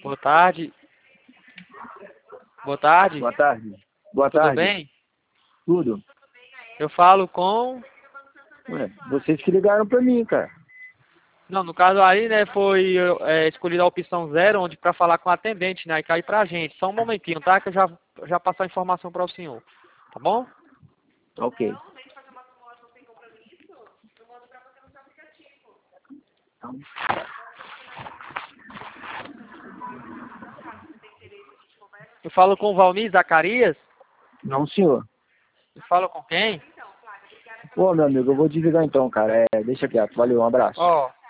Boa tarde. Boa tarde. Boa tarde. Boa Tudo tarde. bem? Tudo. Eu falo com... Ué, vocês que ligaram pra mim, cara. Não, no caso aí, né, foi escolhida a opção 0, onde para falar com o atendente, né, aí cai pra gente. Só um momentinho, tá? Que eu já passo a informação para o senhor. Tá bom? Ok. Eu falo com o Valmir Zacarias? Não, senhor. Eu falo com quem? Pô, meu amigo, eu vou desligar então, cara. Deixa quieto. Valeu, um abraço. Ó,